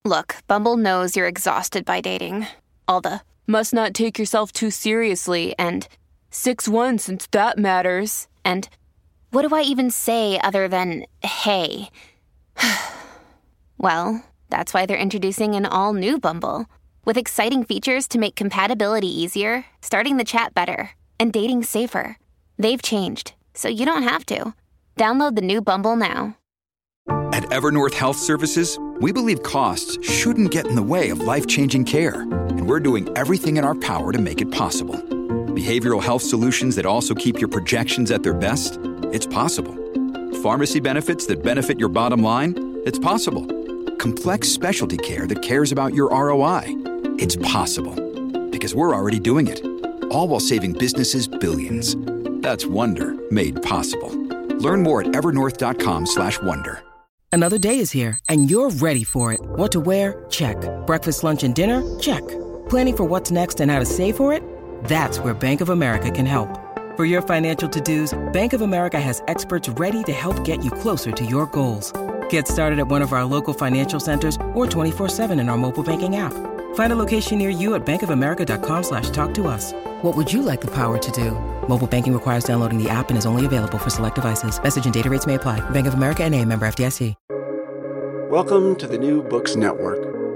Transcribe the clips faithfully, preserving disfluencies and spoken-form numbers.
Look, Bumble knows you're exhausted by dating. All the must not take yourself too seriously and six one since that matters. And what do I even say other than hey? Well, that's why they're introducing an all-new Bumble with exciting features to make compatibility easier, starting the chat better, and dating safer. They've changed, so you don't have to. Download the new Bumble now. At Evernorth Health Services, we believe costs shouldn't get in the way of life-changing care, and we're doing everything in our power to make it possible. Behavioral health solutions that also keep your projections at their best? It's possible. Pharmacy benefits that benefit your bottom line? It's possible. Complex specialty care that cares about your R O I? It's possible. Because we're already doing it. All while saving businesses billions. That's Wonder made possible. Learn more at evernorth.com slash wonder. Another day is here, and you're ready for it. What to wear? Check. Breakfast, lunch, and dinner? Check. Planning for what's next and how to save for it? That's where Bank of America can help. For your financial to-dos, Bank of America has experts ready to help get you closer to your goals. Get started at one of our local financial centers or twenty-four seven in our mobile banking app. Find a location near you at bankofamerica.com slash talk to us. What would you like the power to do? Mobile banking requires downloading the app and is only available for select devices. Message and data rates may apply. Bank of America N A, member F D I C. Welcome to the New Books Network.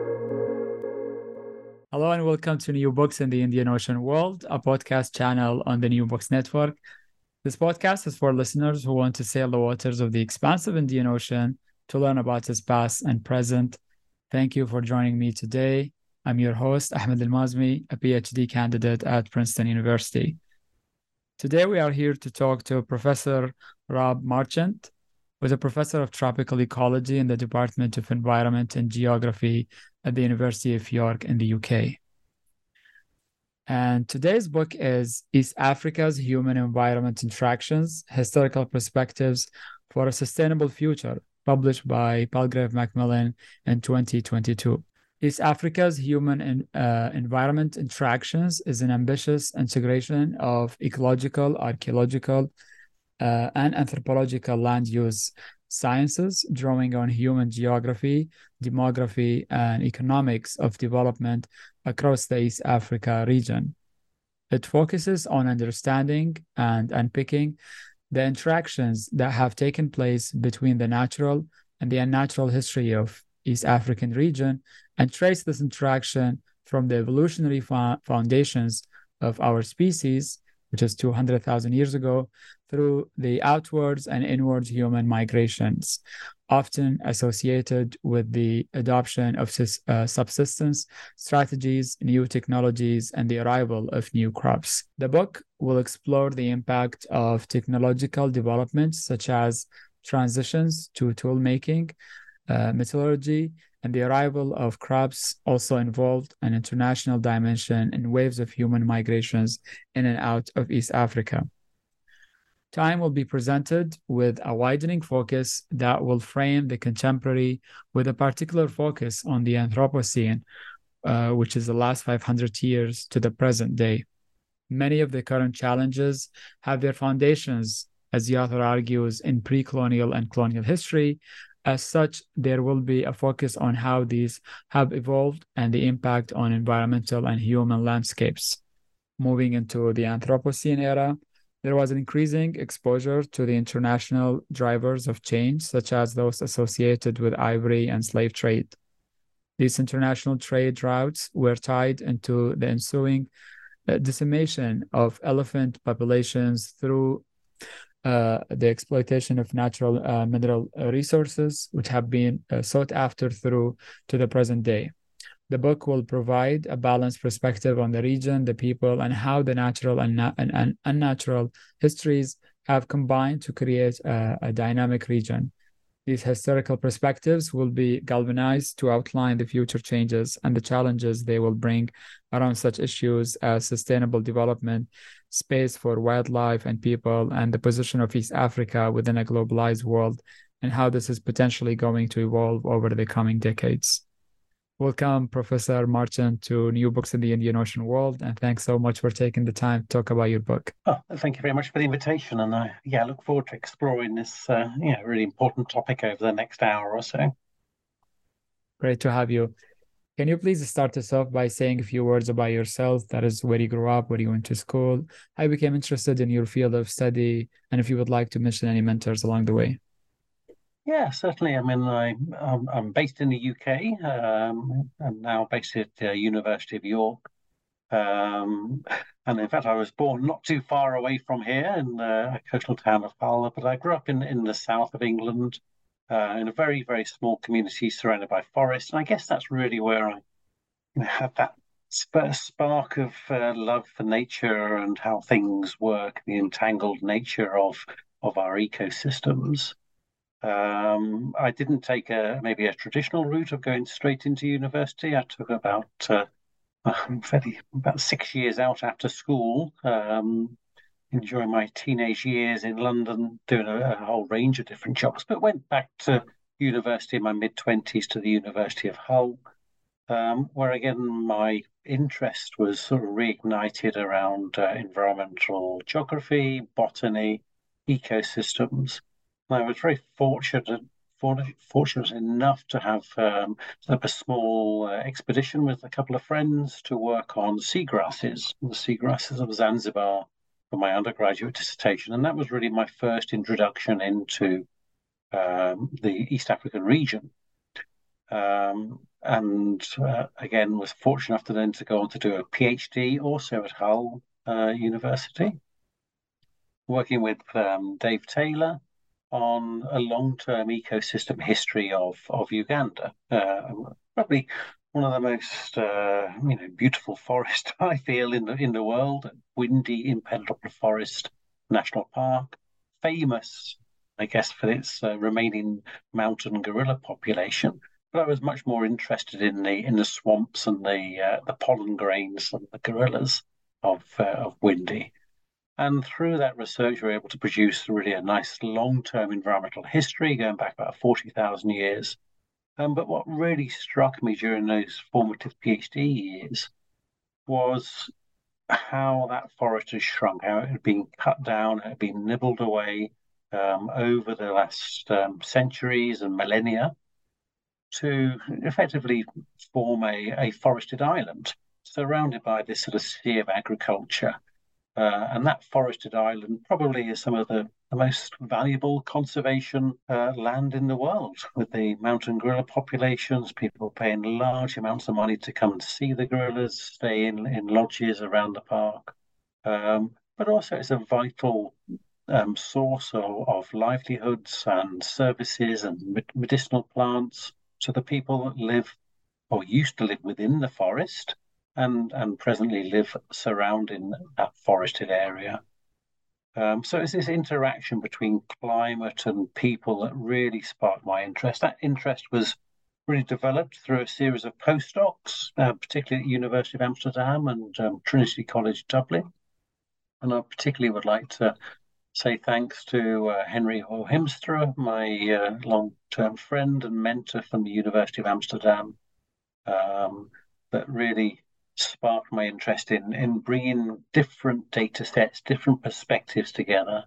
Hello and welcome to New Books in the Indian Ocean World, a podcast channel on the New Books Network. This podcast is for listeners who want to sail the waters of the expansive Indian Ocean to learn about its past and present. Thank you for joining me today. I'm your host, Ahmed Al-Mazmi, a PhD candidate at Princeton University. Today we are here to talk to Professor Rob Marchant, who is a professor of tropical ecology in the Department of Environment and Geography at the University of York in the U K. And today's book is East Africa's Human Environment Interactions, Historical Perspectives for a Sustainable Future, published by Palgrave Macmillan in twenty twenty-two. East Africa's Human and, uh, Environment Interactions is an ambitious integration of ecological, archaeological, uh, and anthropological land use sciences, drawing on human geography, demography, and economics of development across the East Africa region. It focuses on understanding and unpicking the interactions that have taken place between the natural and the unnatural history of East African region and trace this interaction from the evolutionary fo- foundations of our species, which is two hundred thousand years ago, through the outwards and inwards human migrations, often associated with the adoption of uh, subsistence strategies, new technologies, and the arrival of new crops. The book will explore the impact of technological developments such as transitions to tool making, uh, metallurgy, and the arrival of crops also involved an international dimension in waves of human migrations in and out of East Africa. Time will be presented with a widening focus that will frame the contemporary with a particular focus on the Anthropocene, uh, which is the last five hundred years to the present day. Many of the current challenges have their foundations, as the author argues, in pre-colonial and colonial history. As such, there will be a focus on how these have evolved and the impact on environmental and human landscapes. Moving into the Anthropocene era, there was an increasing exposure to the international drivers of change, such as those associated with ivory and slave trade. These international trade routes were tied into the ensuing uh, decimation of elephant populations through uh, the exploitation of natural uh, mineral resources, which have been uh, sought after through to the present day. The book will provide a balanced perspective on the region, the people, and how the natural and, na- and, and unnatural histories have combined to create a, a dynamic region. These historical perspectives will be galvanized to outline the future changes and the challenges they will bring around such issues as sustainable development, space for wildlife and people, and the position of East Africa within a globalized world, and how this is potentially going to evolve over the coming decades. Welcome, Professor Marchant, to New Books in the Indian Ocean World, and thanks so much for taking the time to talk about your book. Oh, thank you very much for the invitation, and I yeah, look forward to exploring this uh, yeah, really important topic over the next hour or so. Great to have you. Can you please start us off by saying a few words about yourself? That is, where you grew up, where you went to school, how you became interested in your field of study, and if you would like to mention any mentors along the way. Yeah, certainly. I mean, I, I'm, I'm based in the U K. Um, I'm now based at the University of York. Um, and in fact, I was born not too far away from here in the coastal town of Hull, but I grew up in, in the south of England, uh, in a very, very small community surrounded by forest. And I guess that's really where I had that spark of uh, love for nature and how things work, the entangled nature of of our ecosystems. Um, I didn't take a maybe a traditional route of going straight into university. I took about uh, fairly, about six years out after school, um, enjoying my teenage years in London, doing a, a whole range of different jobs, but went back to university in my mid twenties to the University of Hull, um, where again my interest was sort of reignited around uh, environmental geography, botany, ecosystems. And I was very fortunate fortunate enough to have um, set up a small uh, expedition with a couple of friends to work on seagrasses, the seagrasses of Zanzibar, for my undergraduate dissertation. And that was really my first introduction into um, the East African region. Um, and uh, again, was fortunate enough to then to go on to do a PhD also at Hull uh, University, working with um, Dave Taylor on a long-term ecosystem history of of Uganda. Uh, probably one of the most uh, you know beautiful forests I feel in the in the world. Windy Impenetrable Forest National Park, famous, I guess, for its uh, remaining mountain gorilla population. But I was much more interested in the in the swamps and the uh, the pollen grains and the gorillas of uh, of Windy. And through that research, we were able to produce really a nice long-term environmental history going back about forty thousand years. Um, but what really struck me during those formative PhD years was how that forest has shrunk, how it had been cut down, it had been nibbled away um, over the last um, centuries and millennia to effectively form a, a forested island surrounded by this sort of sea of agriculture. Uh, and that forested island probably is some of the, the most valuable conservation uh, land in the world, with the mountain gorilla populations, people paying large amounts of money to come and see the gorillas, stay in, in lodges around the park. Um, but also it's a vital um, source of, of livelihoods and services and medicinal plants to the people that live or used to live within the forest and and presently live surrounding that forested area. Um, so it's this interaction between climate and people that really sparked my interest. That interest was really developed through a series of postdocs, uh, particularly at University of Amsterdam and um, Trinity College Dublin. And I particularly would like to say thanks to uh, Henry Hoemstra, my uh, long-term friend and mentor from the University of Amsterdam, um, that really sparked my interest in in bringing different data sets, different perspectives together.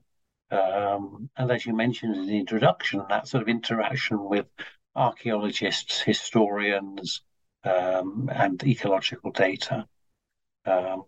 Um, and as you mentioned in the introduction, that sort of interaction with archaeologists, historians, um, and ecological data. Um,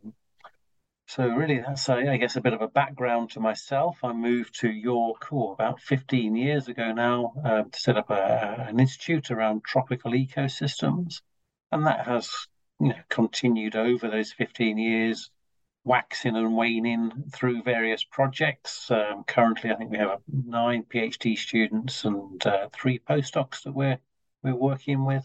so really, that's, I guess, a bit of a background to myself. I moved to York oh, about fifteen years ago now uh, to set up a, an institute around tropical ecosystems. And that has you know, continued over those fifteen years, waxing and waning through various projects. Um, currently, I think we have nine PhD students and uh, three postdocs that we're we're working with,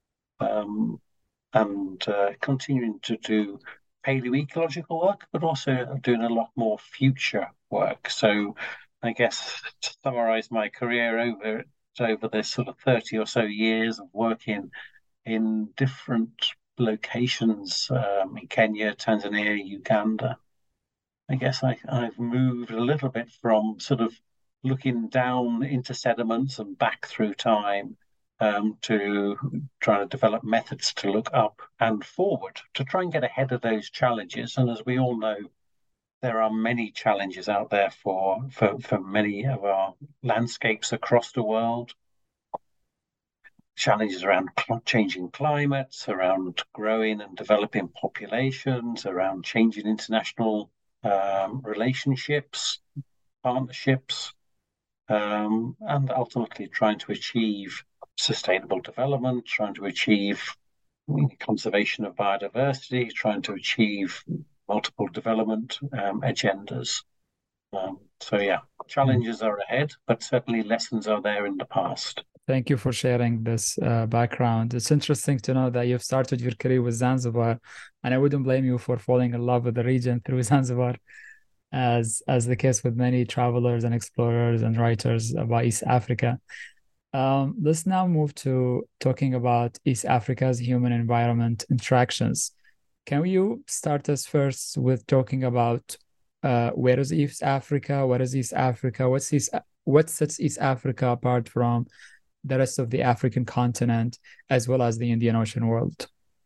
um, and uh, continuing to do paleoecological work, but also doing a lot more future work. So, I guess to summarise my career over over this sort of thirty or so years of working in different locations um, in Kenya, Tanzania, Uganda. I guess I, I've moved a little bit from sort of looking down into sediments and back through time um, to trying to develop methods to look up and forward to try and get ahead of those challenges. And as we all know, there are many challenges out there for, for, for many of our landscapes across the world. challenges around changing climates, around growing and developing populations, around changing international um, relationships, partnerships, um, and ultimately trying to achieve sustainable development, trying to achieve conservation of biodiversity, trying to achieve multiple development um, agendas. Um, so yeah, challenges are ahead, but certainly lessons are there in the past. Thank you for sharing this uh, background. It's interesting to know that you've started your career with Zanzibar, and I wouldn't blame you for falling in love with the region through Zanzibar, as as the case with many travelers and explorers and writers about East Africa. Um, let's now move to talking about East Africa's human environment interactions. Can you start us first with talking about uh, where is East Africa? What is East Africa? What's East, what sets East Africa apart from the rest of the African continent, as well as the Indian Ocean world?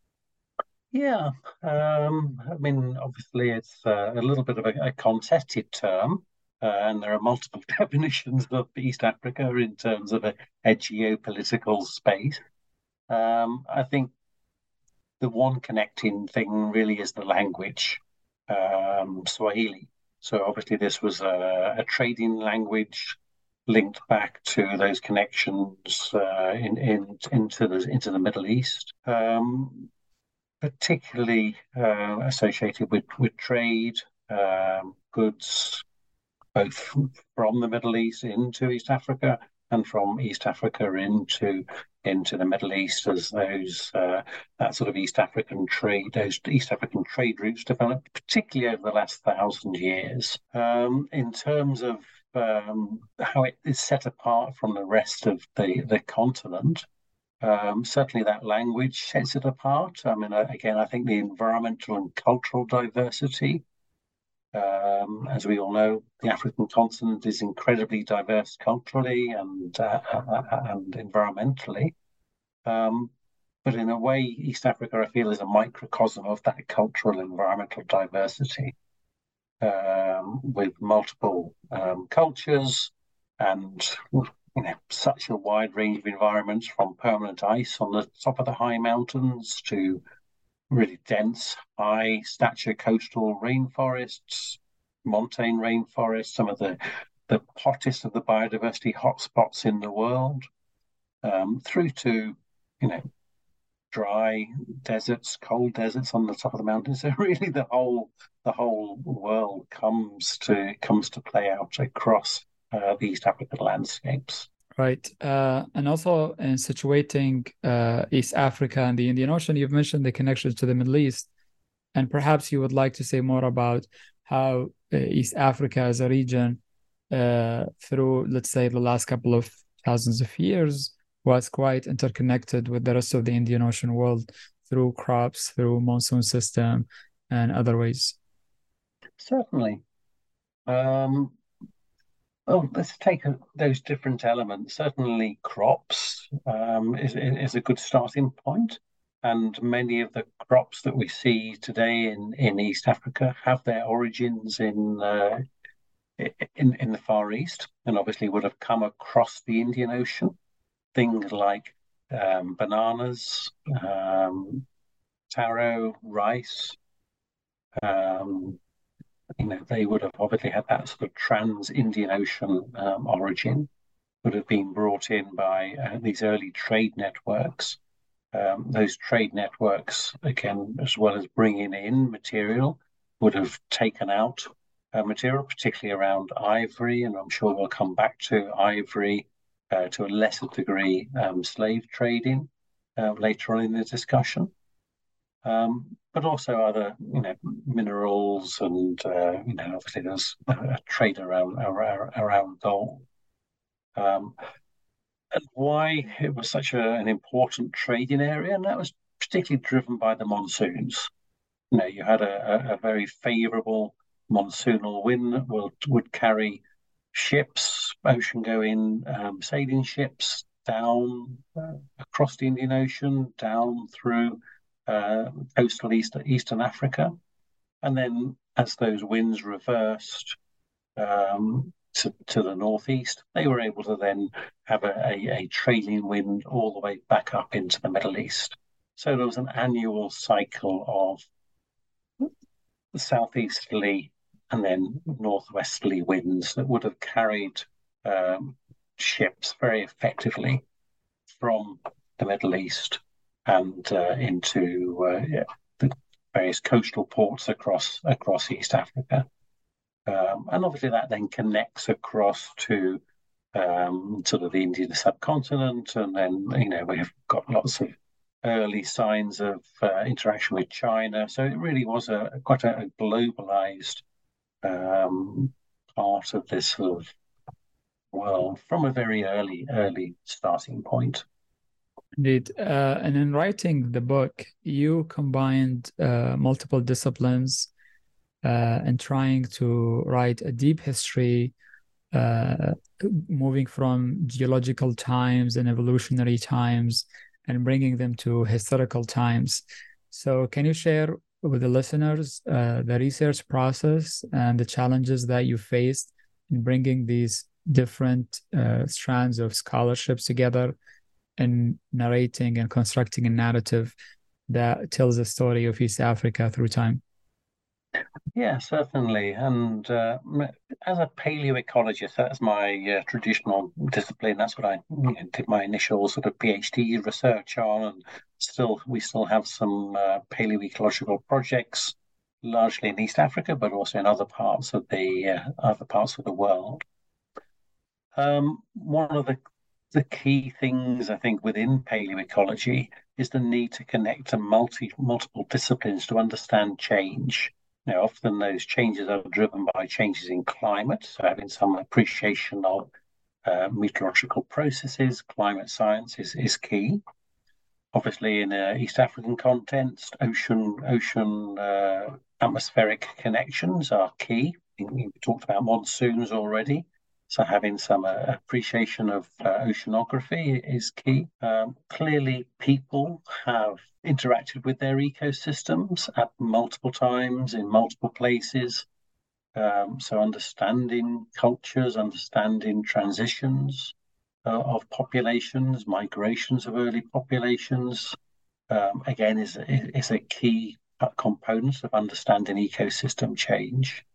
Yeah, um, I mean, obviously it's uh, a little bit of a, a contested term, uh, and there are multiple definitions of East Africa in terms of a, a geopolitical space. Um, I think the one connecting thing really is the language, um, Swahili. So obviously this was a, a trading language linked back to those connections uh, in, in into the into the Middle East, um, particularly uh, associated with with trade, um, goods, both from the Middle East into East Africa and from East Africa into into the Middle East, as those uh, that sort of East African trade, those East African trade routes developed, particularly over the last thousand years. Um, in terms of um, how it is set apart from the rest of the the continent, um, certainly that language sets it apart. I mean, again, I think the environmental and cultural diversity. Um, as we all know, the African continent is incredibly diverse culturally and uh, and environmentally. Um, but in a way, East Africa, I feel, is a microcosm of that cultural and environmental diversity, um, with multiple um, cultures and you know such a wide range of environments, from permanent ice on the top of the high mountains to really dense, high stature coastal rainforests, montane rainforests, some of the, the hottest of the biodiversity hotspots in the world, um, through to, you know, dry deserts, cold deserts on the top of the mountains. So really the whole the whole world comes to comes to play out across uh, the East African landscapes. Right. Uh, and also in situating uh, East Africa and the Indian Ocean, you've mentioned the connections to the Middle East. And perhaps you would like to say more about how uh, East Africa as a region, uh, through, let's say, the last couple of thousands of years, was quite interconnected with the rest of the Indian Ocean world through crops, through monsoon system, and other ways. Certainly. Um, Well, let's take a, those different elements. Certainly, crops um, is, is a good starting point, and many of the crops that we see today in, in East Africa have their origins in uh, in in the Far East, and obviously would have come across the Indian Ocean. Things like um, bananas, um, taro, rice. Um, You know, they would have obviously had that sort of trans-Indian Ocean um, origin, would have been brought in by uh, these early trade networks. Um, those trade networks, again, as well as bringing in material, would have taken out uh, material, particularly around ivory, and I'm sure we'll come back to ivory, uh, to a lesser degree, um, slave trading uh, later on in the discussion. Um, but also other, you know, minerals, and uh, you know, obviously there's a trade around around, around gold. Um, and why it was such a, an important trading area, and that was particularly driven by the monsoons. You know, you had a, a very favourable monsoonal wind that would would carry ships, ocean-going um, sailing ships, down uh, across the Indian Ocean, down through Uh, coastal East, Eastern Africa. And then as those winds reversed, um, to, to the northeast, they were able to then have a, a, a trailing wind all the way back up into the Middle East. So there was an annual cycle of southeasterly and then northwesterly winds that would have carried um, ships very effectively from the Middle East and uh, into uh, yeah, the various coastal ports across across East Africa. Um, and obviously that then connects across to um, sort of the Indian subcontinent, and then, you know, we have got lots of early signs of uh, interaction with China. So it really was a quite a, a globalized um, part of this sort of world from a very early, early starting point. Indeed. Uh, and in writing the book, you combined uh, multiple disciplines uh, and trying to write a deep history, uh, moving from geological times and evolutionary times and bringing them to historical times. So can you share with the listeners uh, the research process and the challenges that you faced in bringing these different uh, strands of scholarships together and narrating and constructing a narrative that tells the story of East Africa through time? Yeah, certainly. And uh, as a paleoecologist, that's my uh, traditional discipline. That's what I you know, did my initial sort of PhD research on. And still, we still have some uh, paleoecological projects, largely in East Africa, but also in other parts of the uh, other parts of the world. Um, one of the the key things, I think, within paleoecology is the need to connect to multi multiple disciplines to understand change. Now, often those changes are driven by changes in climate, so having some appreciation of uh, meteorological processes, climate science is, is key. Obviously, in an East African context, ocean ocean uh, atmospheric connections are key. We talked about monsoons already, so having some uh, appreciation of uh, oceanography is key. Um, clearly, people have interacted with their ecosystems at multiple times in multiple places. Um, so understanding cultures, understanding transitions uh, of populations, migrations of early populations, um, again, is, is a key component of understanding ecosystem change.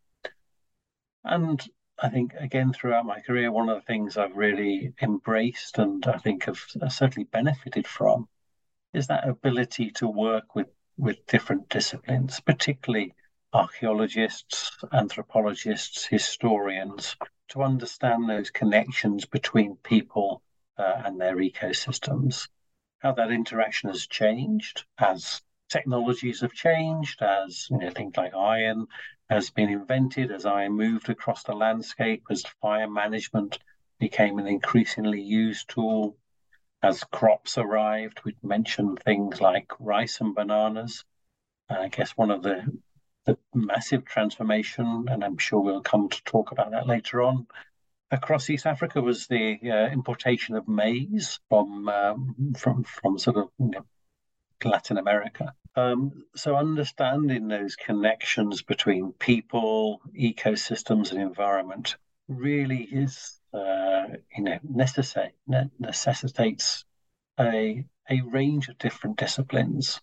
And I think, again, throughout my career, one of the things I've really embraced and I think have certainly benefited from is that ability to work with, with different disciplines, particularly archaeologists, anthropologists, historians, to understand those connections between people uh, and their ecosystems, how that interaction has changed as technologies have changed, as you know, things like iron has been invented, as iron moved across the landscape, as fire management became an increasingly used tool, as crops arrived. We'd mentioned things like rice and bananas. And I guess one of the the massive transformation, and I'm sure we'll come to talk about that later on, across East Africa was the uh, importation of maize from um, from from sort of you know, Latin America. Um, so understanding those connections between people, ecosystems, and environment really is, uh, you know, necessary. Ne- necessitates a a range of different disciplines,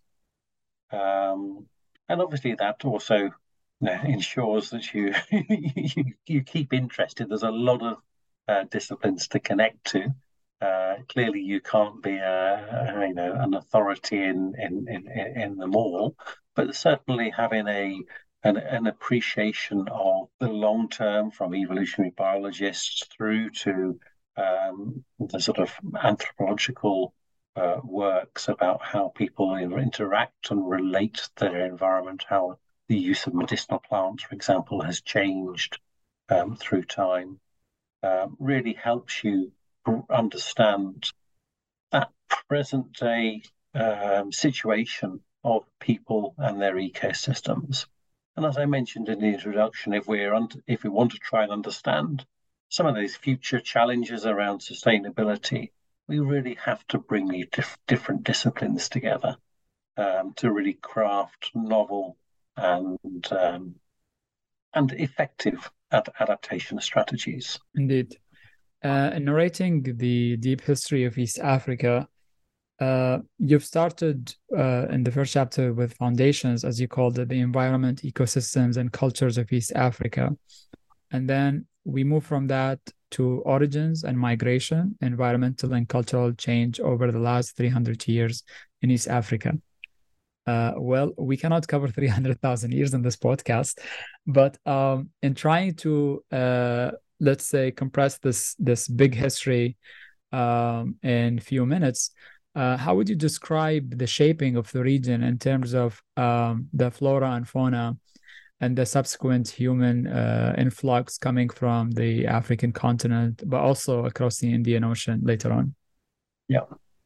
um, and obviously that also you know, ensures that you, you you keep interested. There's a lot of uh, disciplines to connect to. Uh, clearly, you can't be a, you know an authority in in, in in them all, but certainly having a an, an appreciation of the long term, from evolutionary biologists through to um, the sort of anthropological uh, works about how people interact and relate to their environment, how the use of medicinal plants, for example, has changed um, through time, uh, really helps you understand that present day um, situation of people and their ecosystems. And as I mentioned in the introduction, if we're un- if we want to try and understand some of those future challenges around sustainability, we really have to bring these dif- different disciplines together um, to really craft novel and um, and effective ad- adaptation strategies. Indeed. Uh, in narrating the deep history of East Africa, uh, you've started uh, in the first chapter with foundations, as you called it, the environment, ecosystems, and cultures of East Africa. And then we move from that to origins and migration, environmental and cultural change over the last three hundred years in East Africa. Uh, well, we cannot cover three hundred thousand years in this podcast, but um, in trying to, uh, let's say, compress this this big history um, in few minutes, uh, how would you describe the shaping of the region in terms of um, the flora and fauna and the subsequent human uh, influx coming from the African continent, but also across the Indian Ocean later on? Yeah.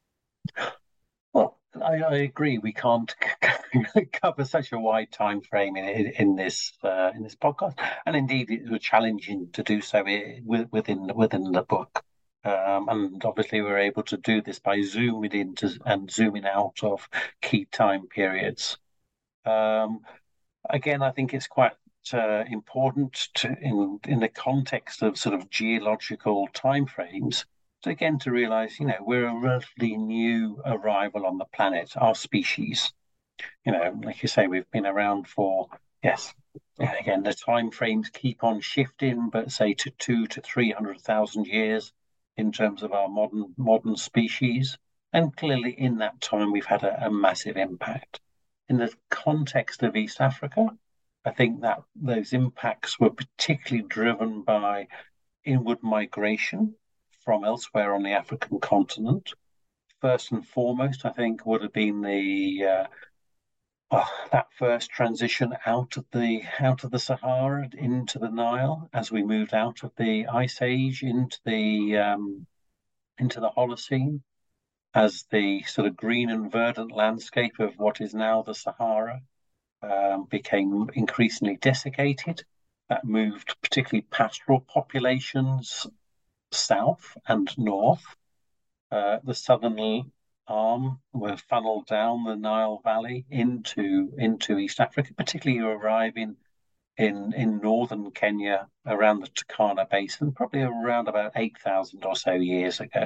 Well, I, I agree. We can't cover such a wide time frame in in this uh, in this podcast, and indeed it was challenging to do so within within the book. Um, and obviously, we're able to do this by zooming into and zooming out of key time periods. Um, again, I think it's quite uh, important to, in in the context of sort of geological timeframes. So again, to realize, you know, we're a relatively new arrival on the planet, our species. You know, like you say, we've been around for, yes, again, the time frames keep on shifting, but say to two to three hundred thousand years in terms of our modern modern species. And clearly in that time, we've had a, a massive impact. In the context of East Africa, I think that those impacts were particularly driven by inward migration from elsewhere on the African continent. First and foremost, I think, would have been the uh, oh, that first transition out of the out of the Sahara into the Nile as we moved out of the Ice Age into the um, into the Holocene, as the sort of green and verdant landscape of what is now the Sahara um, became increasingly desiccated. That moved particularly pastoral populations south and north. Uh, the southern arm were funneled down the Nile Valley into into East Africa, particularly arriving in in northern Kenya around the Turkana Basin, probably around about eight thousand or so years ago.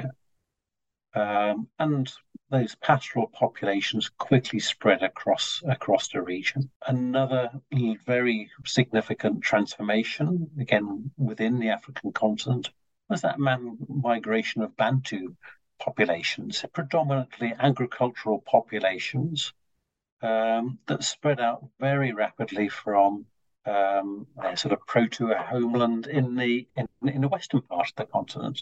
Um, and those pastoral populations quickly spread across across the region. Another very significant transformation, again within the African continent, was that man migration of Bantu populations, predominantly agricultural populations, um, that spread out very rapidly from um, a sort of proto homeland in the in, in the western part of the continent.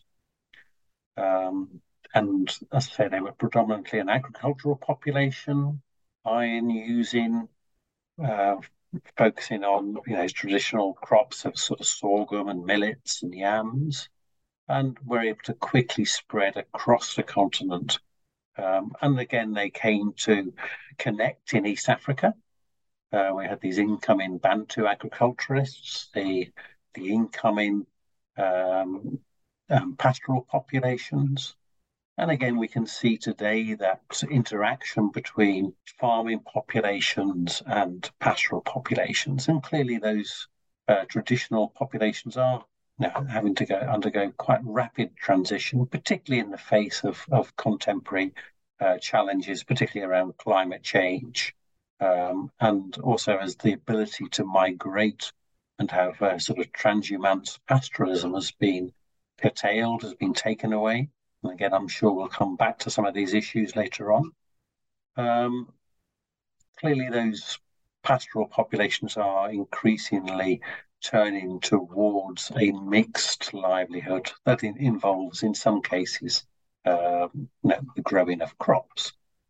Um, and as I say, they were predominantly an agricultural population, iron using, uh, focusing on you know traditional crops of sort of sorghum and millets and yams, and were able to quickly spread across the continent. Um, and again, they came to connect in East Africa. Uh, we had these incoming Bantu agriculturalists, the the incoming um, um, pastoral populations. And again, we can see today that interaction between farming populations and pastoral populations. And clearly those uh, traditional populations are now having to go undergo quite rapid transition, particularly in the face of, of contemporary uh, challenges, particularly around climate change, um, and also as the ability to migrate and have uh, sort of transhumance pastoralism has been curtailed, has been taken away. And again, I'm sure we'll come back to some of these issues later on. Um, clearly, those pastoral populations are increasingly turning towards a mixed livelihood that in, involves, in some cases, uh, you know, the growing of crops.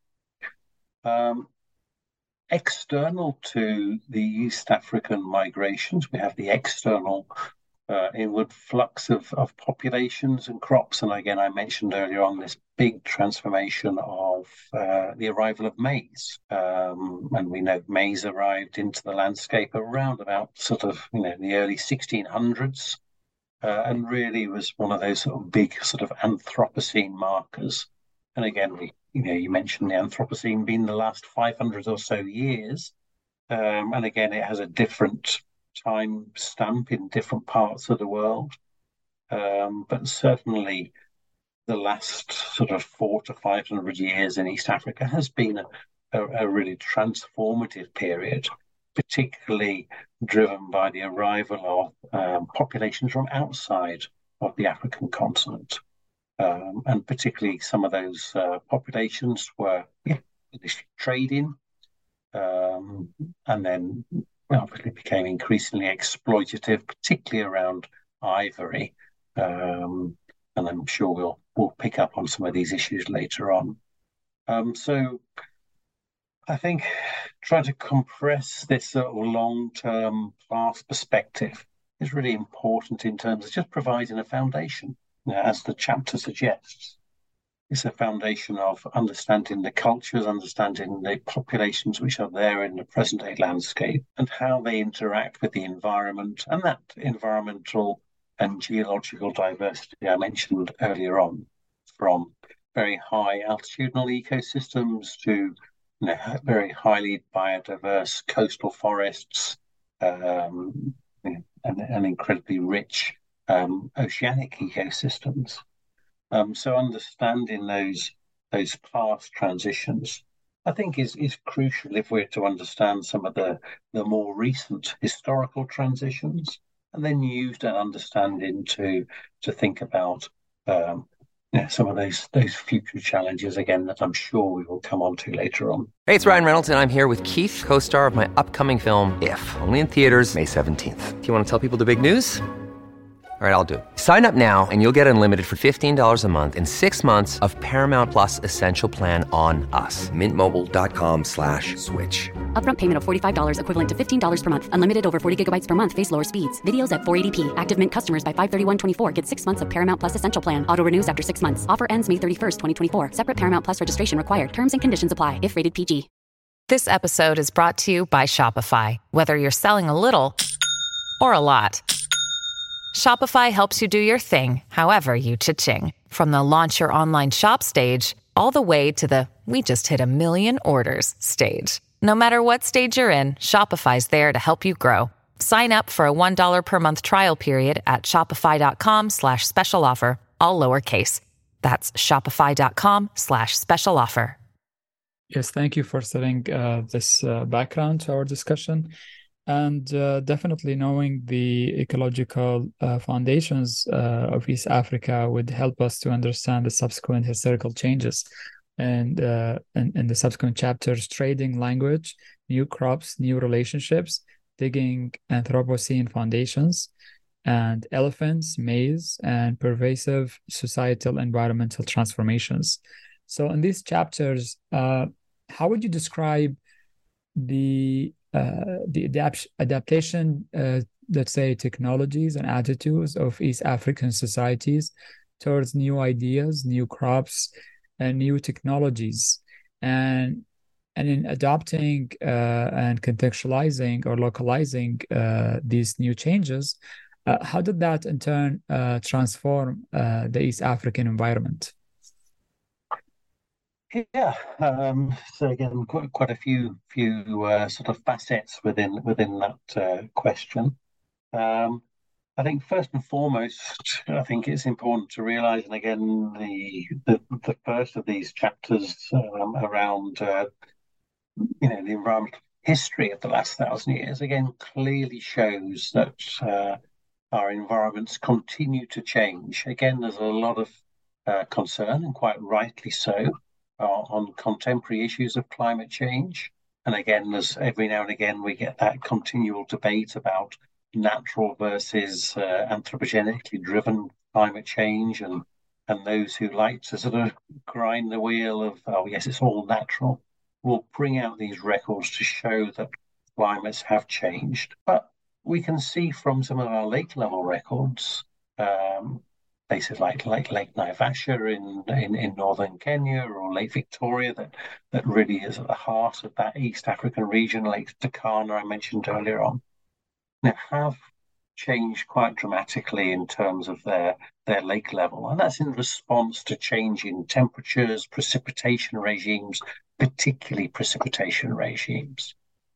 Um, external to the East African migrations, we have the external uh, inward flux of, of populations and crops. And again, I mentioned earlier on this big transformation of uh, the arrival of maize. Um, and we know maize arrived into the landscape around about sort of, you know, the early sixteen hundreds, uh, and really was one of those sort of big sort of Anthropocene markers. And again, we, you know, you mentioned the Anthropocene being the last five hundred or so years. Um, and again, it has a different time stamp in different parts of the world. Um, but certainly the last sort of four to five hundred years in East Africa has been a, a, a really transformative period, particularly driven by the arrival of um, populations from outside of the African continent. Um, and particularly some of those uh, populations were yeah, trading, um, and then obviously became increasingly exploitative, particularly around ivory. Um, and I'm sure we'll we'll pick up on some of these issues later on. Um, so I think trying to compress this sort of long-term class perspective is really important in terms of just providing a foundation, you know, as the chapter suggests. It's a foundation of understanding the cultures, understanding the populations which are there in the present-day landscape, and how they interact with the environment and that environmental and geological diversity I mentioned earlier on, from very high altitudinal ecosystems to you know, very highly biodiverse coastal forests, um, and, and incredibly rich um, oceanic ecosystems. Um, so understanding those those class transitions, I think, is is crucial if we're to understand some of the, the more recent historical transitions, and then use that understanding to to think about um, you know, some of those those future challenges again that I'm sure we will come on to later on. Hey, it's Ryan Reynolds, and I'm here with Keith, co-star of my upcoming film, If, only in theaters May seventeenth. Do you want to tell people the big news? All right, I'll do it. Sign up now and you'll get unlimited for fifteen dollars a month and six months of Paramount Plus Essential Plan on us. Mint Mobile dot com slash switch. Upfront payment of forty-five dollars equivalent to fifteen dollars per month. Unlimited over forty gigabytes per month. Face lower speeds. Videos at four eighty p. Active Mint customers by five thirty-one twenty-four get six months of Paramount Plus Essential Plan. Auto renews after six months. Offer ends May thirty-first, twenty twenty-four. Separate Paramount Plus registration required. Terms and conditions apply if rated P G. This episode is brought to you by Shopify. Whether you're selling a little or a lot, Shopify helps you do your thing, however you cha-ching. From the launch your online shop stage, all the way to the we just hit a million orders stage. No matter what stage you're in, Shopify's there to help you grow. Sign up for a one dollar per month trial period at shopify.com slash special offer, all lowercase. That's shopify.com slash special offer. Yes, thank you for setting uh, this uh, background to our discussion. And uh, definitely knowing the ecological uh, foundations uh, of East Africa would help us to understand the subsequent historical changes and uh, in, in the subsequent chapters: trading, language, new crops, new relationships, digging Anthropocene foundations, and elephants, maize, and pervasive societal environmental transformations. So in these chapters, uh, how would you describe the uh, the adapt- adaptation, uh, let's say, technologies and attitudes of East African societies towards new ideas, new crops, and new technologies, and and in adopting uh, and contextualizing or localizing uh, these new changes, uh, how did that in turn uh, transform uh, the East African environment? Yeah, um, so again, quite, quite a few few uh, sort of facets within within that uh, question. Um, I think first and foremost, I think it's important to realise, and again, the, the the first of these chapters um, around uh, you know the environmental history of the last thousand years, again, clearly shows that uh, our environments continue to change. Again, there's a lot of uh, concern, and quite rightly so, Uh, on contemporary issues of climate change. And again, there's every now and again we get that continual debate about natural versus uh, anthropogenically driven climate change, and and those who like to sort of grind the wheel of, oh yes, it's all natural, will bring out these records to show that climates have changed. But we can see from some of our lake level records, um, places like Lake, Lake Naivasha in, in, in northern Kenya, or Lake Victoria, that, that really is at the heart of that East African region, Lake Turkana I mentioned earlier on, now have changed quite dramatically in terms of their, their lake level. And that's in response to changing temperatures, precipitation regimes, particularly precipitation regimes.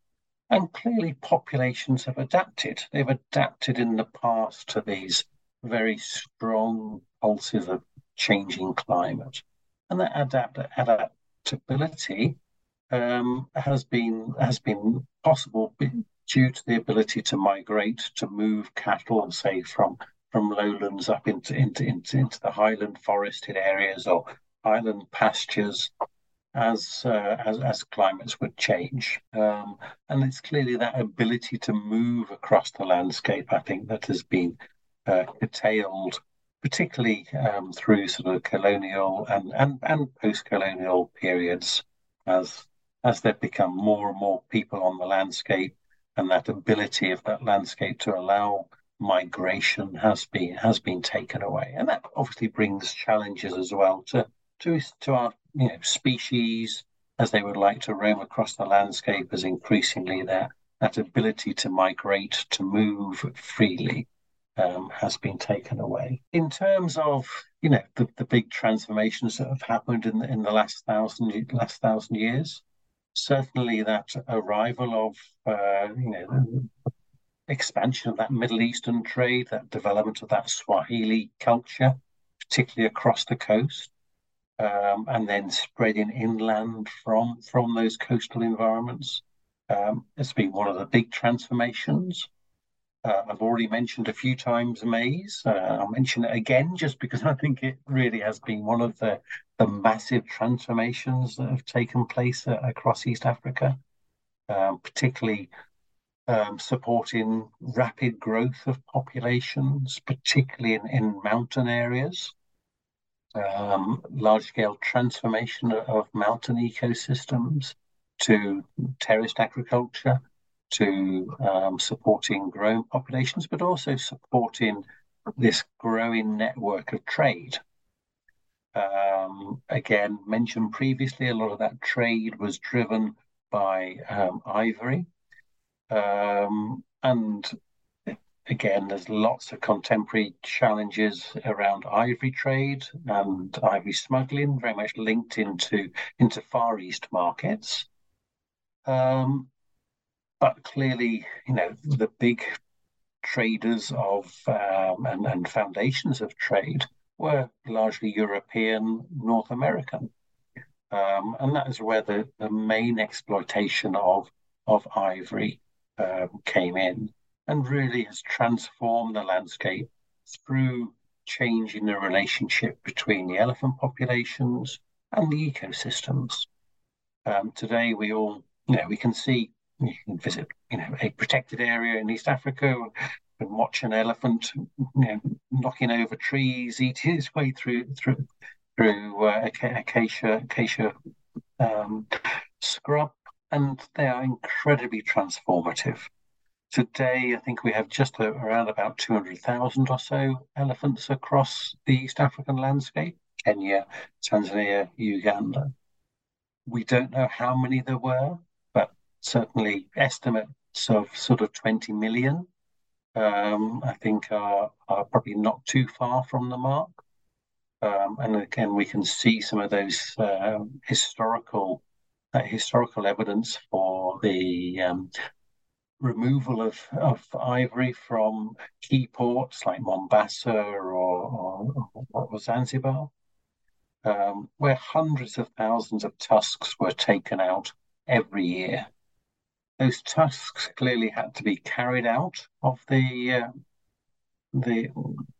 And clearly populations have adapted. They've adapted in the past to these very strong pulses of changing climate. And that adapt adaptability um, has been has been possible due to the ability to migrate, to move cattle, say, from from lowlands up into into into, into the highland forested areas or highland pastures as uh, as as climates would change. Um, and it's clearly that ability to move across the landscape, I think, that has been uh, curtailed, particularly um, through sort of colonial and and, and post-colonial periods, as as there become more and more people on the landscape, and that ability of that landscape to allow migration has been has been taken away. And that obviously brings challenges as well to to to our you know species as they would like to roam across the landscape, as increasingly that that ability to migrate, to move freely, um, has been taken away. In terms of you know the, the big transformations that have happened in the, in the last thousand last thousand years, certainly that arrival of uh, you know expansion of that Middle Eastern trade, that development of that Swahili culture, particularly across the coast, um, and then spreading inland from from those coastal environments. Um, it's been one of the big transformations. Uh, I've already mentioned a few times maize. Uh, I'll mention it again just because I think it really has been one of the, the massive transformations that have taken place uh, across East Africa, um, particularly um, supporting rapid growth of populations, particularly in, in mountain areas, um, large-scale transformation of, of mountain ecosystems to terraced agriculture, to um, supporting growing populations, but also supporting this growing network of trade. Um, again, mentioned previously, a lot of that trade was driven by um, ivory. Um, and again, there's lots of contemporary challenges around ivory trade and ivory smuggling, very much linked into, into Far East markets. Um, But clearly, you know, the big traders of um, and, and foundations of trade were largely European, North American. Um, and that is where the, the main exploitation of, of ivory um, came in and really has transformed the landscape through changing the relationship between the elephant populations and the ecosystems. Um, today, we all, you know, we can see you can visit, you know, a protected area in East Africa and watch an elephant, you know, knocking over trees, eating its way through through through uh, acacia acacia um, scrub, and they are incredibly transformative. Today, I think we have just a, around about two hundred thousand or so elephants across the East African landscape: Kenya, Tanzania, Uganda. We don't know how many there were, but certainly estimates of sort of twenty million, um, I think are, are probably not too far from the mark. Um, and again, we can see some of those uh, historical uh, historical evidence for the um, removal of, of ivory from key ports like Mombasa or, or, or Zanzibar, um, where hundreds of thousands of tusks were taken out every year. Those tusks clearly had to be carried out of the uh, the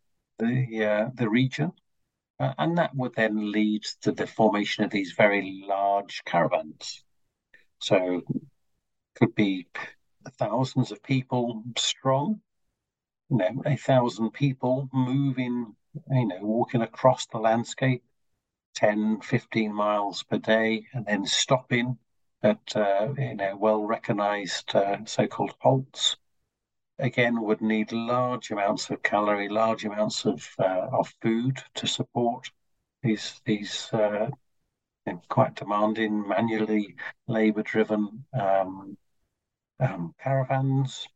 the uh, the region, uh, and that would then lead to the formation of these very large caravans. So, could be thousands of people strong. You know, a thousand people moving, you know, walking across the landscape, ten, fifteen miles per day, and then stopping at uh, you know well-recognized uh, so-called halts, again would need large amounts of calorie, large amounts of uh, of food to support these these uh, quite demanding, manually labor-driven um, um, caravans,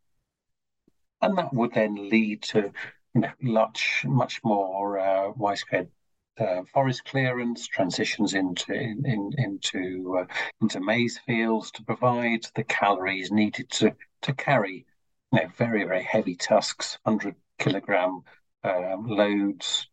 and that would then lead to you know much much more uh, widespread uh, forest clearance, transitions into in, in, into uh, into maize fields to provide the calories needed to to carry, you know, very very heavy tusks, hundred kilogram um, loads.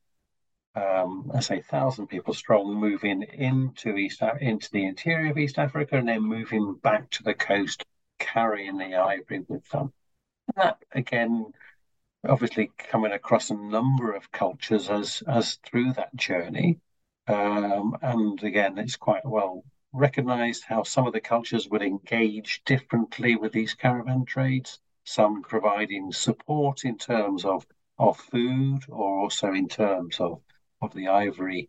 Um, I say thousand people strong, moving into East into the interior of East Africa, and then moving back to the coast, carrying the ivory with them. And that again, obviously coming across a number of cultures as as through that journey, um, and again, it's quite well recognised how some of the cultures would engage differently with these caravan trades. Some providing support in terms of of food, or also in terms of of the ivory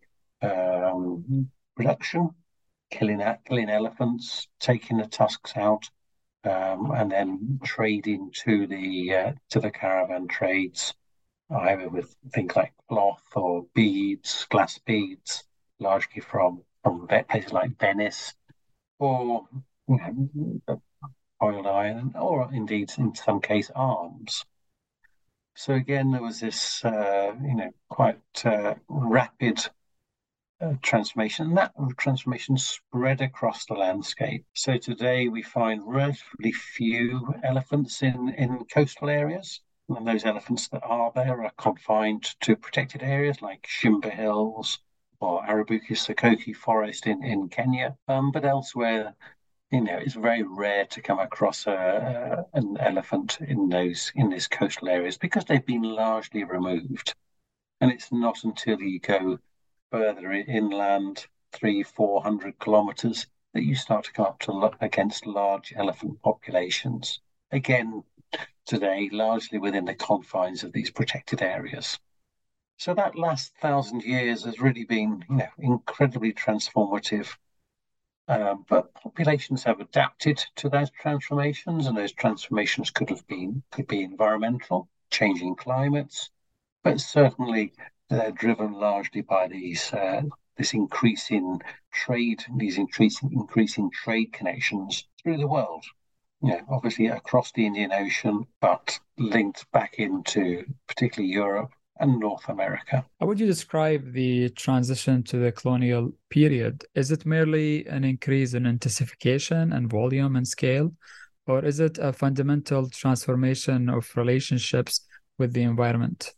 um, production, killing killing elephants, taking the tusks out, um, and then trading to the uh, to the caravan trades, either with things like cloth or beads, glass beads, largely from from places like Venice, or you know, oiled iron, or indeed in some case arms. So again, there was this, uh, you know, quite uh, rapid uh, transformation, and that transformation spread across the landscape. So today we find relatively few elephants in, in coastal areas, and those elephants that are there are confined to protected areas like Shimba Hills or Arabuko-Sokoke Forest in, in Kenya, um, but elsewhere, you know, it's very rare to come across a, a, an elephant in those in these coastal areas because they've been largely removed. And it's not until you go further inland, three, four hundred kilometers, that you start to come up to look against large elephant populations. Again, today, largely within the confines of these protected areas. So that last thousand years has really been, you know, incredibly transformative. Um, but populations have adapted to those transformations, and those transformations could have been could be environmental, changing climates, but certainly they're driven largely by these uh, this increasing trade, these increasing increasing trade connections through the world. You know, obviously across the Indian Ocean, but linked back into particularly Europe and North America. How would you describe the transition to the colonial period? Is it merely an increase in intensification and volume and scale, or is it a fundamental transformation of relationships with the environment?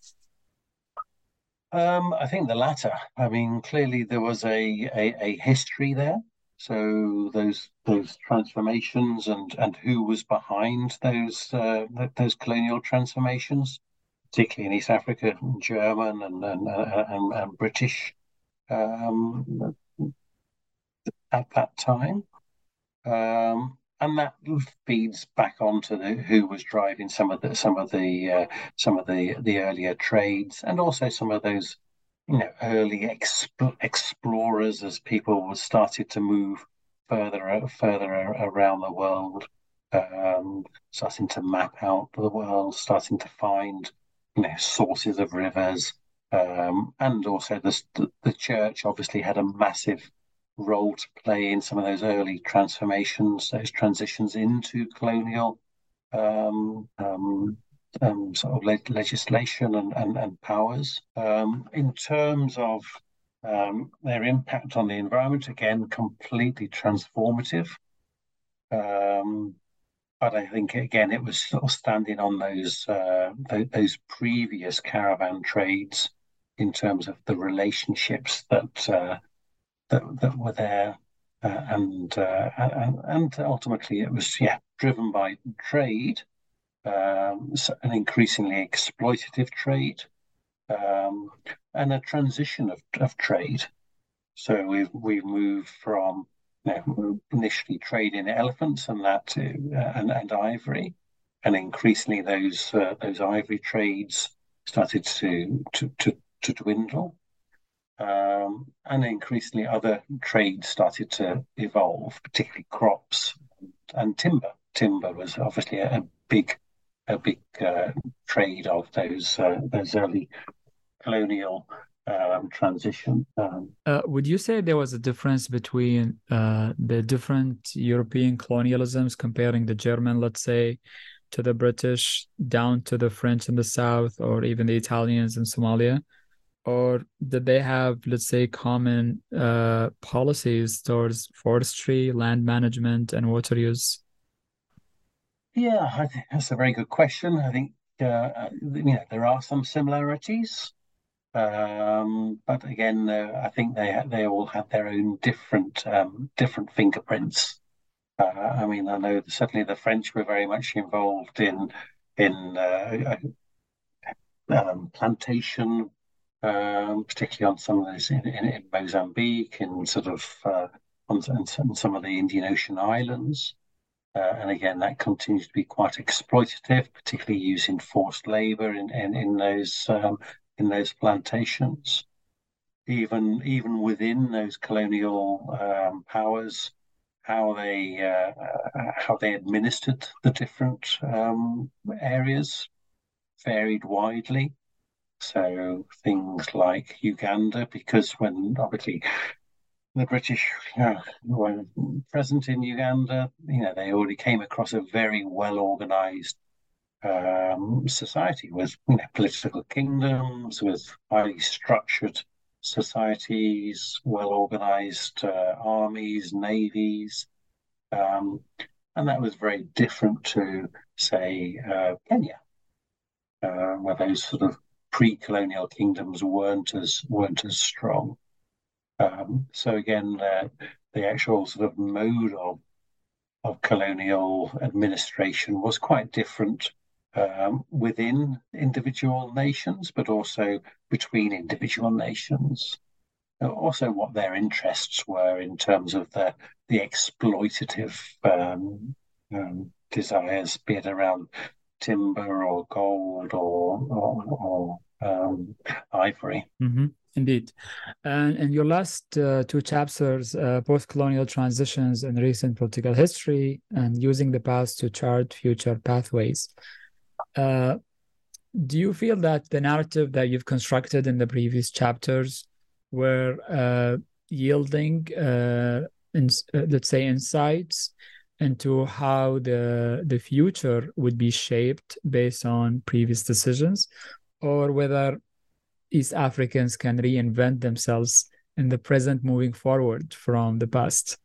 Um, I think the latter. I mean, clearly there was a, a, a history there. So those those transformations and, and who was behind those uh, those colonial transformations, particularly in East Africa, German and and, and, and British um, at that time, um, and that feeds back onto the, who was driving some of the some of the uh, some of the the earlier trades, and also some of those, you know, early exp- explorers as people started to move further further around the world, um, starting to map out the world, starting to find, you know, sources of rivers, um, and also the, the church obviously had a massive role to play in some of those early transformations, those transitions into colonial um, um, um, sort of le- legislation and, and, and powers. Um, in terms of um, their impact on the environment, again, completely transformative. Um, But I think, again, it was sort of standing on those uh, th- those previous caravan trades in terms of the relationships that uh, that, that were there, uh, and, uh, and and ultimately it was yeah driven by trade, um, an increasingly exploitative trade, um, and a transition of, of trade. So we've we've moved from, you know, initially trading elephants and that to, uh, and and ivory, and increasingly those uh, those ivory trades started to to to, to dwindle, um, and increasingly other trades started to evolve, particularly crops and timber. Timber was obviously a, a big a big uh, trade of those uh, those early colonial Um, transition. Um, uh, would you say there was a difference between uh, the different European colonialisms, comparing the German, let's say, to the British, down to the French in the South, or even the Italians in Somalia? Or did they have, let's say, common uh, policies towards forestry, land management, and water use? Yeah, I think that's a very good question. I think uh, you know there are some similarities, um, but again, uh, I think they they all had their own different um, different fingerprints. Uh, I mean, I know certainly the French were very much involved in in uh, um, plantation, um, particularly on some of those in, in, in Mozambique, and sort of uh, on, on some of the Indian Ocean islands. Uh, and again, that continues to be quite exploitative, particularly using forced labour in, in, in those um, in those plantations. Even even within those colonial um, powers, how they uh, how they administered the different um, areas varied widely. So things like Uganda, because when obviously the British uh, were present in Uganda, you know, they already came across a very well organized um, society with, you know, political kingdoms, with highly structured societies, well organized uh, armies, navies. Um, and that was very different to, say, uh, Kenya, uh, where those sort of pre-colonial kingdoms weren't as weren't as strong. Um, so again, uh, the actual sort of mode of of colonial administration was quite different um, within individual nations, but also between individual nations. Also, what their interests were in terms of the the exploitative um, um, desires, be it around timber or gold or or, or um, ivory. Mm-hmm. Indeed. And in your last uh, two chapters, uh, post-colonial transitions and recent political history, and using the past to chart future pathways, uh, do you feel that the narrative that you've constructed in the previous chapters were uh, yielding, uh, in, uh, let's say, insights into how the the future would be shaped based on previous decisions, or whether East Africans can reinvent themselves in the present moving forward from the past?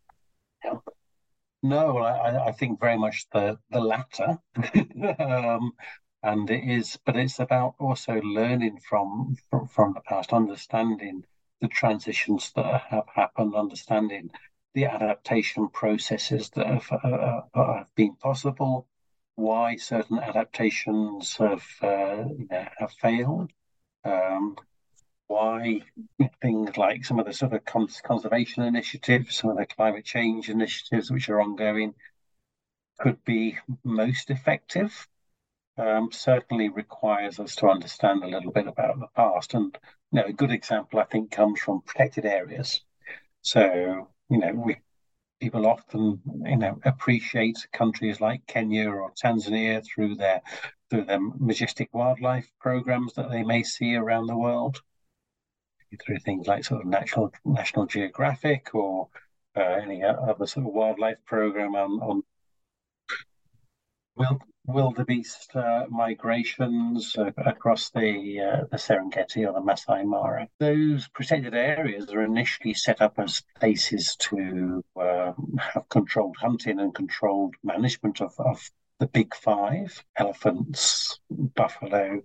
No, I, I think very much the the latter, um, and it is, but it's about also learning from, from from the past, understanding the transitions that have happened, understanding the adaptation processes that have, uh, have been possible, why certain adaptations have uh, you know, have failed. Um, why things like some of the sort of cons- conservation initiatives, some of the climate change initiatives which are ongoing could be most effective, um, certainly requires us to understand a little bit about the past. And you know, a good example, I think, comes from protected areas. So, you know, we people often, you know, appreciate countries like Kenya or Tanzania through their through their majestic wildlife programs that they may see around the world, through things like sort of National National Geographic or uh, any other sort of wildlife program on, on wild, wildebeest uh, migrations uh, across the uh, the Serengeti or the Masai Mara. Those protected areas are initially set up as places to um, have controlled hunting and controlled management of, of the big five: elephants, buffalo,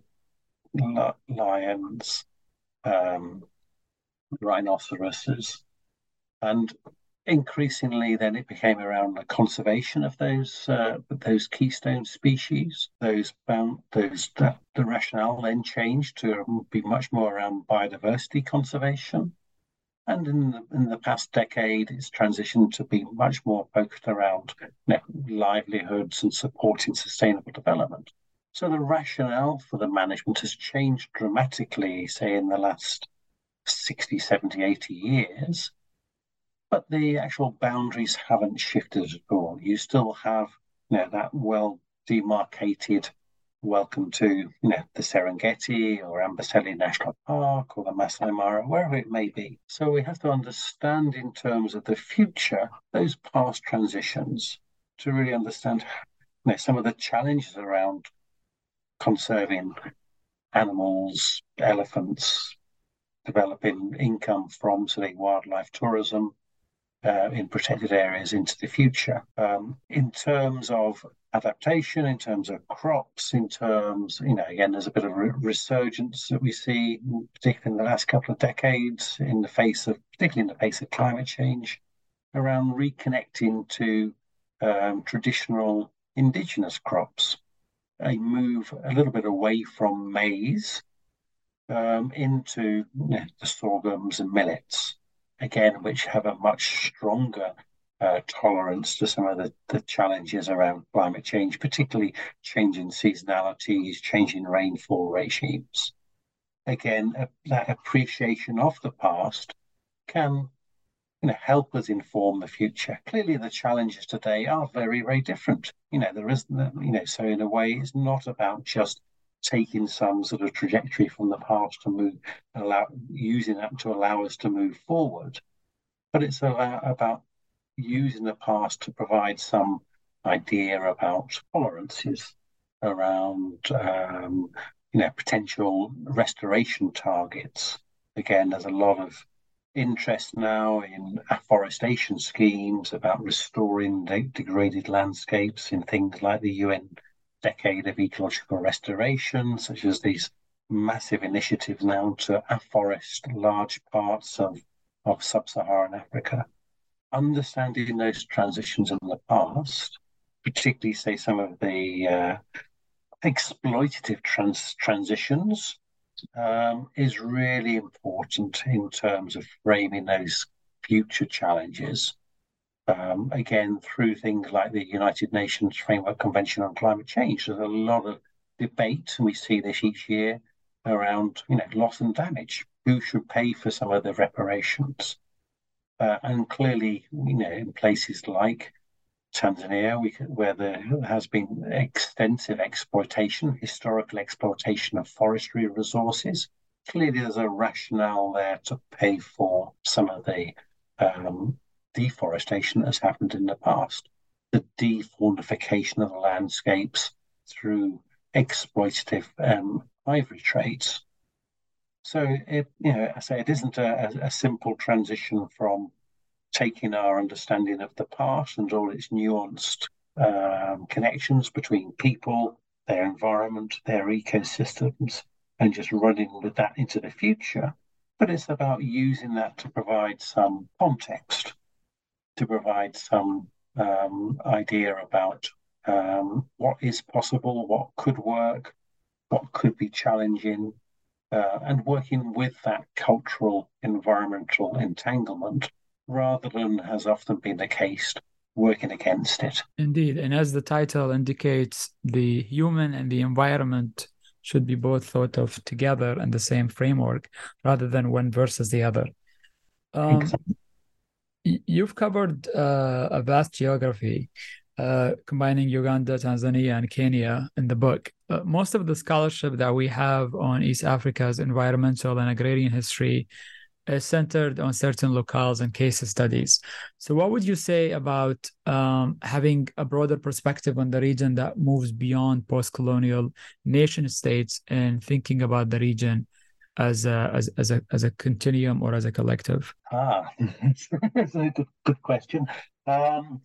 lions, um, rhinoceroses, and increasingly then it became around the conservation of those uh, those keystone species. Those bound those the, the rationale then changed to be much more around biodiversity conservation, and in the, in the past decade it's transitioned to be much more focused around, you know, livelihoods and supporting sustainable development. So the rationale for the management has changed dramatically, say in the last sixty, seventy, eighty years, but the actual boundaries haven't shifted at all. You still have, you know, that well demarcated welcome to, you know, the Serengeti or Amboseli National Park or the Masai Mara, wherever it may be. So we have to understand in terms of the future, those past transitions, to really understand, you know, some of the challenges around conserving animals, elephants, developing income from, say, wildlife tourism uh, in protected areas into the future. Um, in terms of adaptation, in terms of crops, in terms, you know, again, there's a bit of a resurgence that we see, particularly in the last couple of decades, in the face of, particularly in the face of climate change, around reconnecting to um, traditional indigenous crops, a move a little bit away from maize um, into you know, the sorghums and millets, again, which have a much stronger uh, tolerance to some of the, the challenges around climate change, particularly changing seasonalities, changing rainfall regimes. Again, uh, that appreciation of the past can you know, help us inform the future. Clearly, the challenges today are very, very different. You know, there isn't, you know, so in a way, it's not about just taking some sort of trajectory from the past to move, allow using that to allow us to move forward, but it's allow, about using the past to provide some idea about tolerances around, um, you know, potential restoration targets. Again, there's a lot of interest now in afforestation schemes about restoring de- degraded landscapes in things like the U N Decade of Ecological Restoration, such as these massive initiatives now to afforest large parts of, of sub-Saharan Africa. Understanding those transitions in the past, particularly, say, some of the uh, exploitative trans- transitions, Um, is really important in terms of framing those future challenges. Um, again, through things like the United Nations Framework Convention on Climate Change, there's a lot of debate, and we see this each year, around you know loss and damage. Who should pay for some of the reparations? Uh, and clearly, you know, in places like Tanzania, we could, where there has been extensive exploitation, historical exploitation of forestry resources. Clearly, there's a rationale there to pay for some of the um, deforestation that has happened in the past, the defaunification of the landscapes through exploitative um, ivory trades. So, it, you know, I say it isn't a, a simple transition from taking our understanding of the past and all its nuanced um, connections between people, their environment, their ecosystems, and just running with that into the future. But it's about using that to provide some context, to provide some um, idea about um, what is possible, what could work, what could be challenging, uh, and working with that cultural environmental entanglement rather than has often been the case, working against it. Indeed. And as the title indicates, the human and the environment should be both thought of together in the same framework rather than one versus the other. Um, exactly. You've covered uh, a vast geography, uh, combining Uganda, Tanzania, and Kenya in the book. Uh, most of the scholarship that we have on East Africa's environmental and agrarian history is centered on certain locales and case studies. So what would you say about um, having a broader perspective on the region that moves beyond post-colonial nation states and thinking about the region as a, as, as a, as a continuum or as a collective? Ah, that's a good, good question. Um,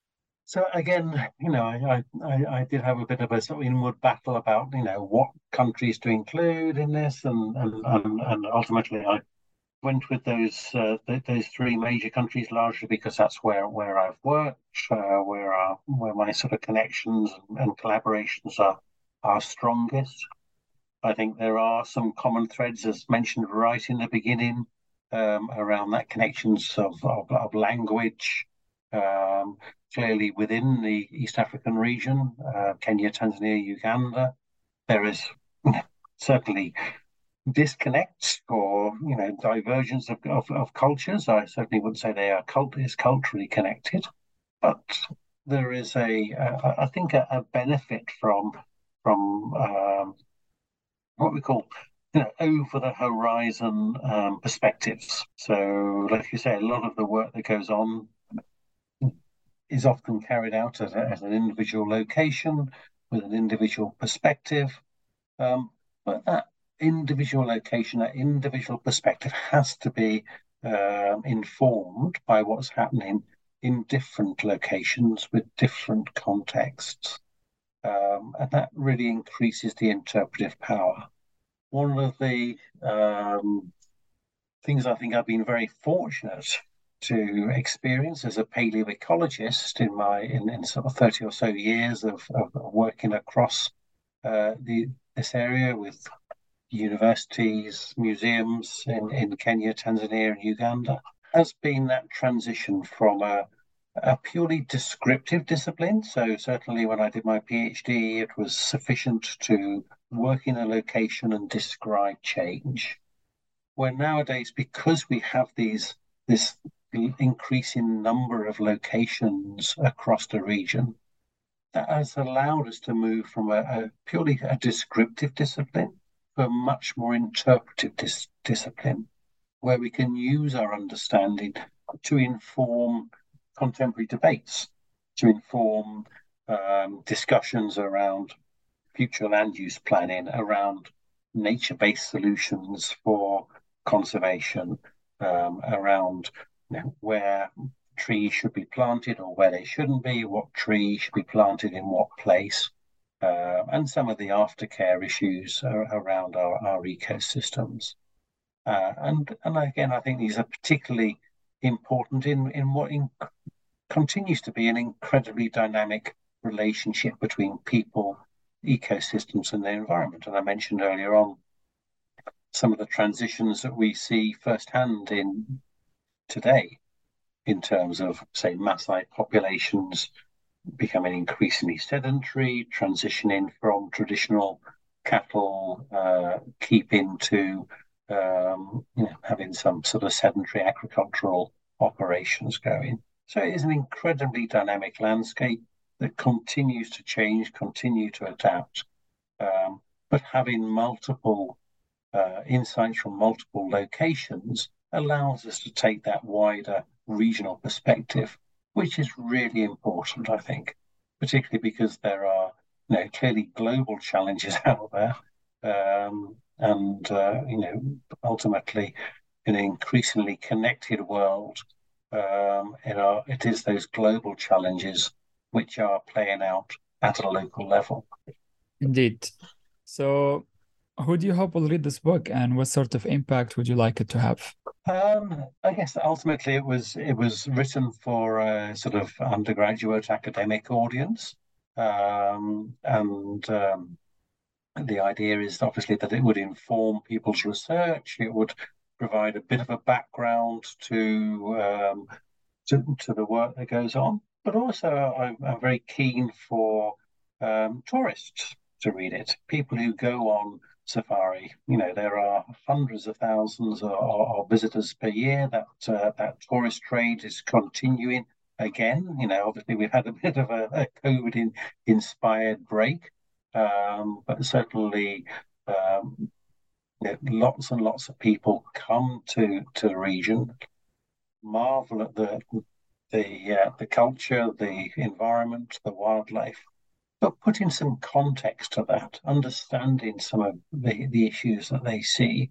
so again, you know, I, I, I did have a bit of a sort of inward battle about, you know, what countries to include in this, and and, and, and ultimately I went with those uh, th- those three major countries largely because that's where, where I've worked, uh, where our, where my sort of connections and, and collaborations are are strongest. I think there are some common threads, as mentioned right in the beginning, um, around that connections of, of, of language. Um, clearly, within the East African region, uh, Kenya, Tanzania, Uganda, there is certainly disconnects or you know divergence of, of, of cultures. I certainly wouldn't say they are cult is culturally connected, but there is a, a I think a, a benefit from from um, what we call you know over the horizon um, perspectives. So, like you say, a lot of the work that goes on is often carried out at, a, at an individual location with an individual perspective, um, but that individual location, that individual perspective has to be uh, informed by what's happening in different locations with different contexts. Um, and that really increases the interpretive power. One of the um, things I think I've been very fortunate to experience as a paleoecologist in my in, in sort of thirty or so years of, of working across uh, the this area with universities, museums in, in Kenya, Tanzania, and Uganda, has been that transition from a a purely descriptive discipline. So certainly when I did my PhD, it was sufficient to work in a location and describe change. Where nowadays, because we have these this increasing number of locations across the region, that has allowed us to move from a, a purely a descriptive discipline to a much more interpretive dis- discipline, where we can use our understanding to inform contemporary debates, to inform um, discussions around future land use planning, around nature-based solutions for conservation, um, around you know, where trees should be planted or where they shouldn't be, what trees should be planted in what place, uh, and some of the aftercare issues around our, our ecosystems. Uh, and, and again, I think these are particularly important in, in what in, continues to be an incredibly dynamic relationship between people, ecosystems, and the environment. And I mentioned earlier on some of the transitions that we see firsthand in today in terms of, say, Maasai populations becoming increasingly sedentary, transitioning from traditional cattle uh, keeping to um, you know, having some sort of sedentary agricultural operations going. So it is an incredibly dynamic landscape that continues to change, continue to adapt, um, but having multiple uh, insights from multiple locations allows us to take that wider regional perspective, which is really important, I think, particularly because there are you know, clearly global challenges out there. Um, and, uh, you know, ultimately, in an increasingly connected world, um, you know, it is those global challenges which are playing out at a local level. Indeed. So, who do you hope will read this book, and what sort of impact would you like it to have? Um, I guess ultimately it was it was written for a sort of undergraduate academic audience, um, and um, the idea is obviously that it would inform people's research. It would provide a bit of a background to um, to, to the work that goes on, but also I'm, I'm very keen for um, tourists to read it. People who go on safari. You know, there are hundreds of thousands of, of visitors per year. That uh, that tourist trade is continuing again. You know, obviously we've had a bit of a, a COVID-inspired break, um, but certainly um, you know, lots and lots of people come to to the region, marvel at the the uh, the culture, the environment, the wildlife, but putting some context to that, understanding some of the, the issues that they see,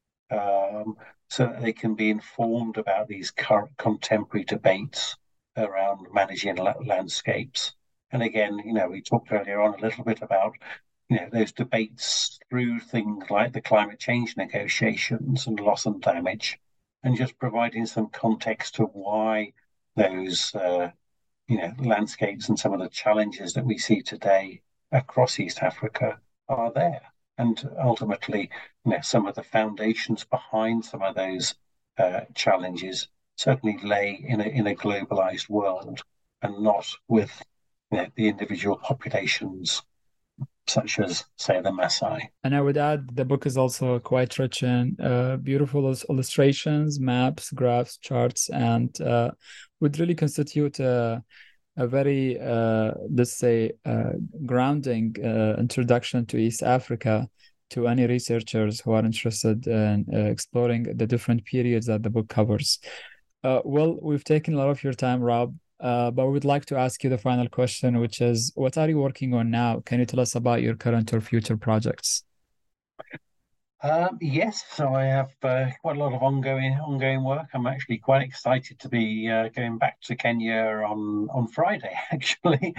um, so that they can be informed about these current contemporary debates around managing la- landscapes. And again, you know, we talked earlier on a little bit about, you know, those debates through things like the climate change negotiations and loss and damage, and just providing some context to why those uh, you know, landscapes and some of the challenges that we see today across East Africa are there. And ultimately, you know, some of the foundations behind some of those uh, challenges certainly lay in a in a globalized world, and not with you know, the individual populations such as, say, the Maasai. And I would add the book is also quite rich in uh, beautiful illustrations, maps, graphs, charts, and uh, would really constitute a, a very, uh, let's say, uh, grounding uh, introduction to East Africa to any researchers who are interested in uh, exploring the different periods that the book covers. Uh, well, we've taken a lot of your time, Rob. Uh, but we'd like to ask you the final question, which is, what are you working on now? Can you tell us about your current or future projects? Um, yes, so I have uh, quite a lot of ongoing ongoing work. I'm actually quite excited to be uh, going back to Kenya on on Friday, actually.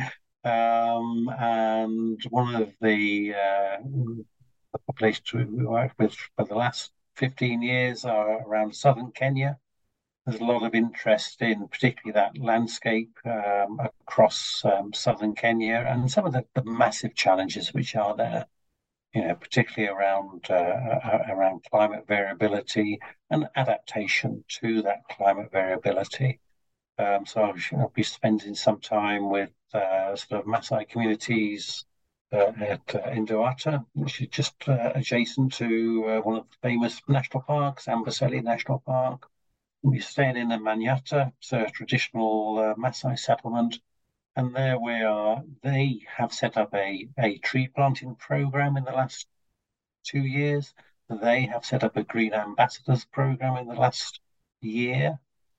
Um, and one of the uh, the populations we worked with for the last fifteen years are around southern Kenya. There's a lot of interest in particularly that landscape um, across um, southern Kenya and some of the, the massive challenges which are there, you know, particularly around uh, around climate variability and adaptation to that climate variability. Um, so I'll, I'll be spending some time with uh, sort of Maasai communities uh, at uh, Ndoata, which is just uh, adjacent to uh, one of the famous national parks, Amboseli National Park. We're staying in the Manyata, so a traditional uh, Maasai settlement. And there we are. They have set up a, a tree planting program in the last two years. They have set up a Green Ambassadors program in the last year.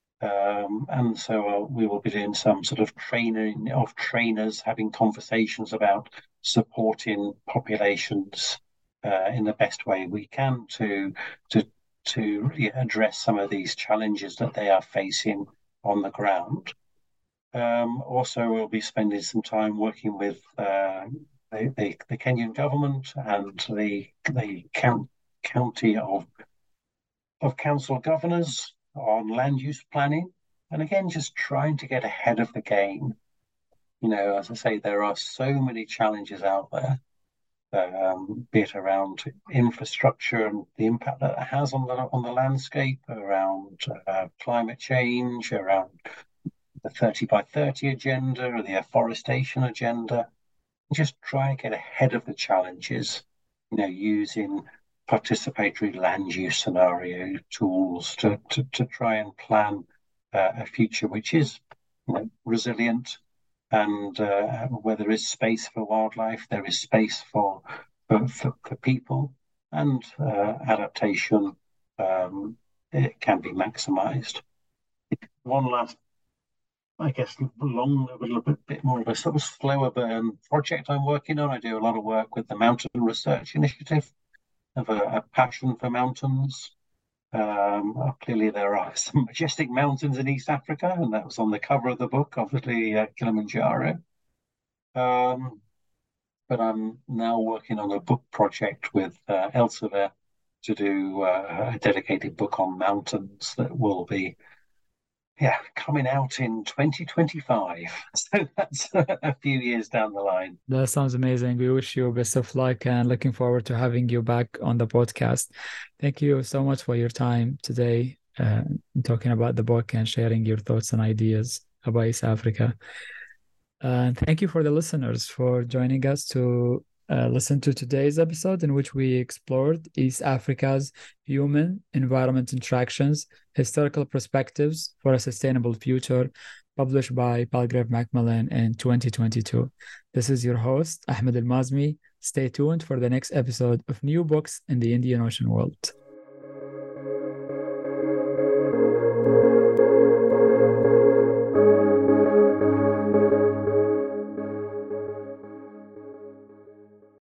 Um, and so uh, we will be doing some sort of training of trainers, having conversations about supporting populations uh, in the best way we can to to to really address some of these challenges that they are facing on the ground. Um, also, we'll be spending some time working with uh, the, the, the Kenyan government and the the count, county of of council governors on land use planning, and again, just trying to get ahead of the game. You know, as I say, there are so many challenges out there. Um, be it around infrastructure and the impact that it has on the on the landscape, around uh, climate change, around the thirty by thirty agenda or the afforestation agenda. Just try and get ahead of the challenges, you know, using participatory land use scenario tools to to, to try and plan uh, a future which is, you know, resilient. And uh, where there is space for wildlife, there is space for for, for, for people, and uh, adaptation um, it can be maximised. One last, I guess, long, a little bit, bit more of a sort of slower burn project I'm working on. I do a lot of work with the Mountain Research Initiative. I have a, a passion for mountains. Um, clearly, there are some majestic mountains in East Africa, and that was on the cover of the book, obviously, uh, Kilimanjaro. Um, but I'm now working on a book project with uh, Elsevier to do uh, a dedicated book on mountains that will be, yeah, coming out in twenty twenty-five. So that's a few years down the line. That sounds amazing. We wish you best of luck and looking forward to having you back on the podcast. Thank you so much for your time today, uh, talking about the book and sharing your thoughts and ideas about East Africa. And thank you for the listeners for joining us to uh, listen to today's episode, in which we explored East Africa's human environment interactions, historical perspectives for a sustainable future, published by Palgrave Macmillan in twenty twenty-two. This is your host, Ahmed Al-Mazmi. Stay tuned for the next episode of New Books in the Indian Ocean World.